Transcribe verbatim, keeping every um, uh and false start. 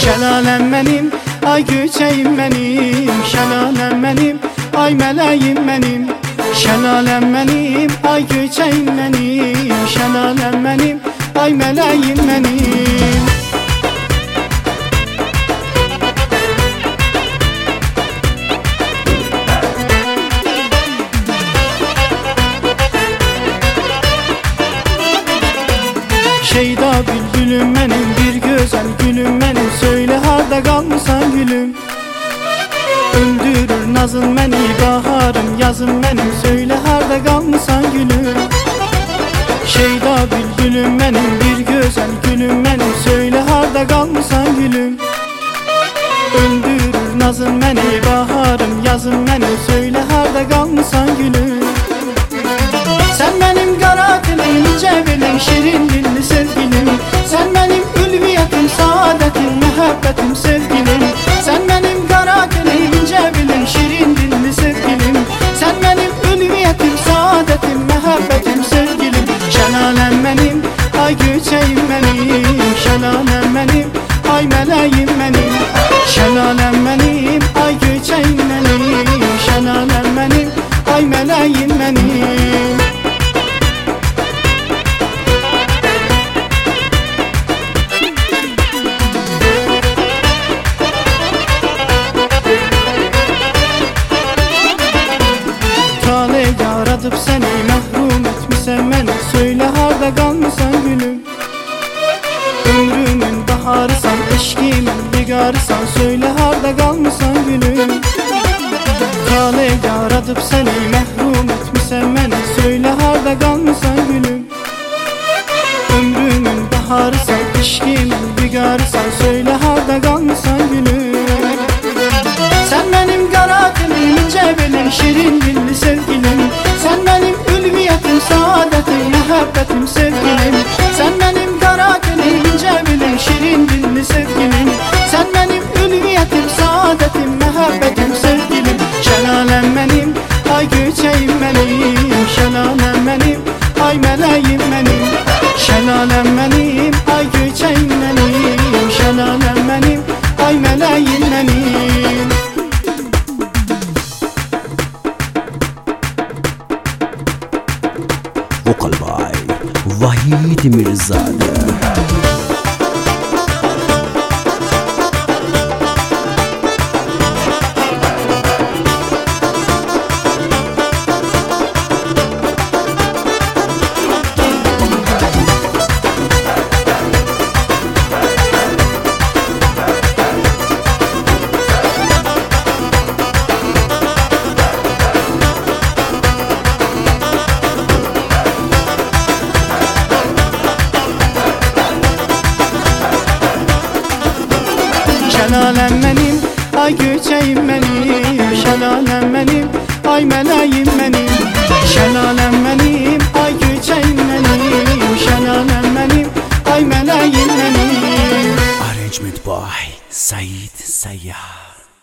Şelalem benim, ay güçeyim benim. Şelalem benim, ay meleğim benim. Şelalem benim, ay güçeyim benim. Şelalem benim, ay meleğim benim. Şeyda bülbülüm benim, bir güzel gülüm benim. Söyle harda kalmışsan gülüm. Öldürür nazın beni, baharım yazım benim. Söyle harda kalmışsan gülüm. Şeyda bülbülüm benim, bir güzel gülüm benim. Söyle harda kalmışsan gülüm. Öldürür nazın beni, baharım yazım benim. Söyle harda kalmışsan gülüm. Sen benim kara dilim, cevilim, şirin dilli sevgilim. Sen benim ülviyetim, saadetim, muhabbetim, sevgilim. Sen benim kara dilim, cevilim, şirin dilli sevgilim. Sen benim ülviyetim, saadetim, muhabbetim, sevgilim. Şelalem benim, ay güçeyim benim. Şelalem benim, ay meleğim benim. Şelalem benim, ay güçeyim benim. Şelalem benim, ay meleğim benim. Yaratıp seni mehrum etmişsen beni. Söyle harda kalmışsan gülüm. Ömrümün baharısan, eşkimin digarısan. Söyle harda kalmışsan gülüm. Kale yaratıp seni mehrum etmişsen beni. Söyle harda kalmışsan gülüm. Ömrümün baharısan, eşkimin digarısan. Söyle harda kalmışsan gülüm. Sen benim kara dilim, cevilim, şirin dilli sevgilim. Sen benim ülviyetim, saadetim, muhabbetim, sevgilim. Sen benim kara dilim, cevilim, şirin dilli sevgilim. Sen benim ülviyetim, saadetim, muhabbetim, sevgilim. Şelalem benim, ay güçeyim benim. Şelalem benim, ay meleğim benim. Şelalem benim, ay güçeyim benim. Şelalem benim, ay meleğim benim. Vokal by Vahid Mirzade. Şelalem benim, ay güçeyim benim. Şelalem benim, ay meleğim benim. Şelalem benim, ay güçeyim benim. Şelalem benim, ay meleğim benim. Arrangement by Said Sayyar.